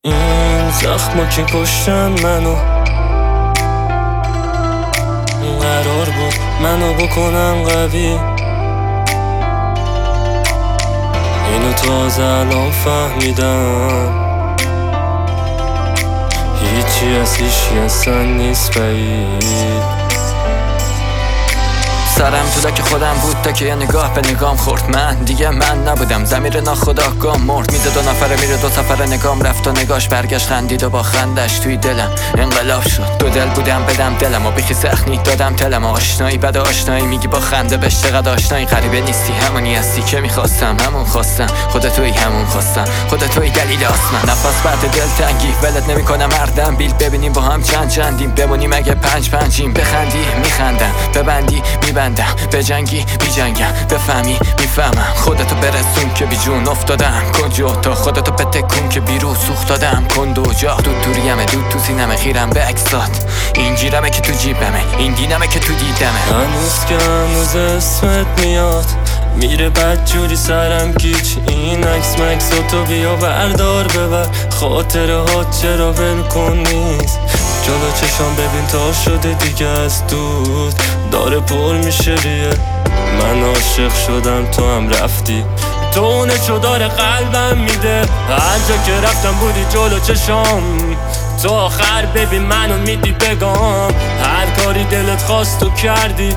این زخما که کشتن منو، قرار بود منو بکنن قوی. اینو تازه الان فهمیدم، هیچی از هیچی اصلا نیست بعید. سرم تو که خودم بود تا که یه نگاه به نگام خورد. من دیگه من نبودم، ضمیر ناخودآگاه مرد. میده دو نفره میره دو سفر نگام رفت و نگاش برگشت، خندید و با خندش توی دلم انقلاب شد. دو دل بودم بدم دلم و بخی سخنی دادم تلم. آشنایی بد آشنایی میگی با خنده بهش چقدر آشنایی. غریبه نیستی همونی هستی که میخواستم، همون خواستم خودتوی همون خواستم خودتوی دلیل آسمان. نفس بعد دل تنگی ولت نمیکنم مردم بیل. ببینیم با هم چندیم بمونیم اگه پنجیم. بخندی میخندم، ببندی میبندم، بجنگی بیجنگم، بفهمی میفهمم. خودتو برسون که بی جون افتادم کجا، تا خودتو بتکون که بیرو سوخت دادم کن دو جا. دوریمه دود تو سینمه خیرم به عکسات، این جیرمه که تو جیبمه، این دینمه که تو دیدمه. هنوز که هنوز اسمت میاد، میره بد جوری سرم گیج. این عکس مکس تو بیا بردار ببر، خاطره ها چرا ول کن نیست. جلو چشام ببین تا شده دیگه از دود داره پر میشه ریه. من عاشق شدم تو هم رفتی، تو اونه چو داره قلبم میده. هر جا که رفتم بودی جلو چشام، تو آخر ببین منو میدی بگم. هر کاری دلت خواست تو کردی،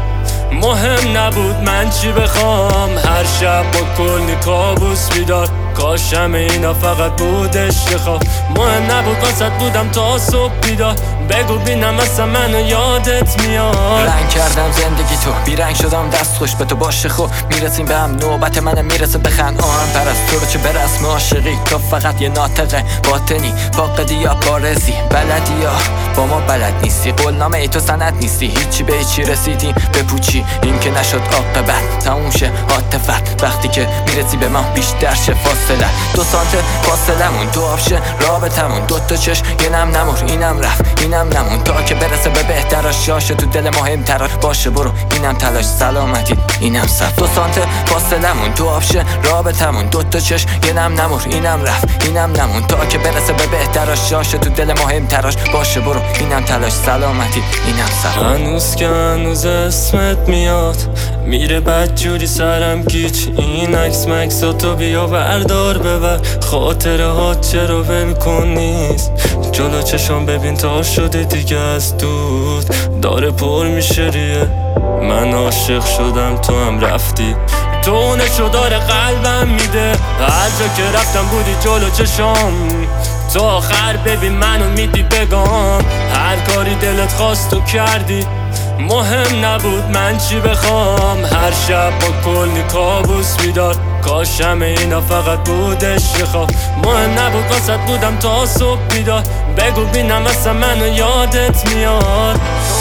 مهم نبود من چی بخوام. هر شب با کلی کابوس بیدار، کاشم اینا فقط بودش یه خواب. مهم نبود واسط بودم تا صبح بیدار، بگو بینم اصلا منو یادت میاد. رنگ کردم زندگی تو، بیرنگ شدم دست خوش به تو باشه. خوب میرسیم به هم، نوبت منم میرسه بخند. آهم پرست تو رو چه برسم عاشقی، تو فقط یه ناطقه باطنی فاقدی یا بارزی. بلدی یا با ما بلد نیستی، قولنامه ای تو سند نیستی. هیچی به هیچی رسیدیم بپوچی، این که نشد عاقبت تموم شه عاطفت. وقتی که میرسی به ما بیشتر شه فاصله، 2 سانت فاصلمون، 2 آبشه رابطمون. 2 تا چشم یه نم نمور، اینم رفت اینم نمون، تا که برسه به بهتراش. جاشه تو دل مهم تراش باشه برو، اینم تلاش سلامتی اینم صف. 2 سانت فاصلمون، 2 آبشه رابطمون. 2 تا چشم یه نم نمور، اینم رفت اینم نمون، تا که برسه به بهتراش. جاشه تو دل مهم تراش باشه برو، اینم تلاش سلامتی اینم صف. هنوز که هنوز اسمت میاد، میره بد جوری سرم گیج. این عکس مکس تو بیا بردار ببر، خاطره ها چرا ول کن نیست. جلو چشام ببین تا شده دیگه از دود داره پر میشه ریه. من عاشق شدم تو هم رفتی، تو اونه چو داره قلبم میده. هر جا که رفتم بودی جلو چشام، تو آخر ببین منو میدی بگم. هر کاری دلت خواست تو کردی، مهم نبود من چی بخوام. هر شب با کلی کابوس بیدار، کاشم اینا فقط بودش یه خواب. مهم نبود واسط بودم تا صبح بیدار، بگو بینم اصلا منو یادت میاد.